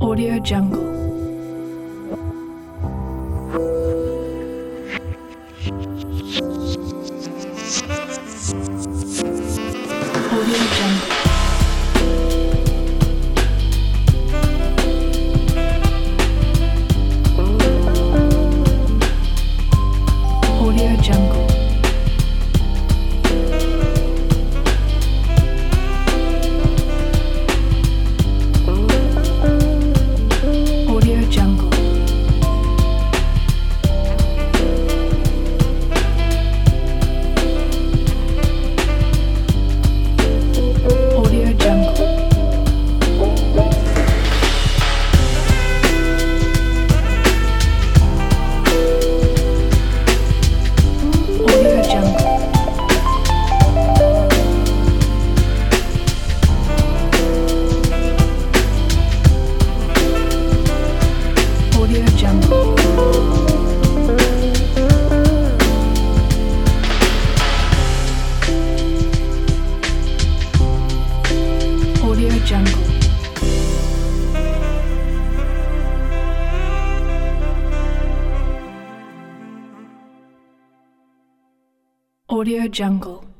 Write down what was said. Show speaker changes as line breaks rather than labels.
Audio Jungle. Audio Jungle. Audio Jungle. Audio Jungle. Audio Jungle. Audio Jungle. Audio Jungle. Audio Jungle. Audio Jungle.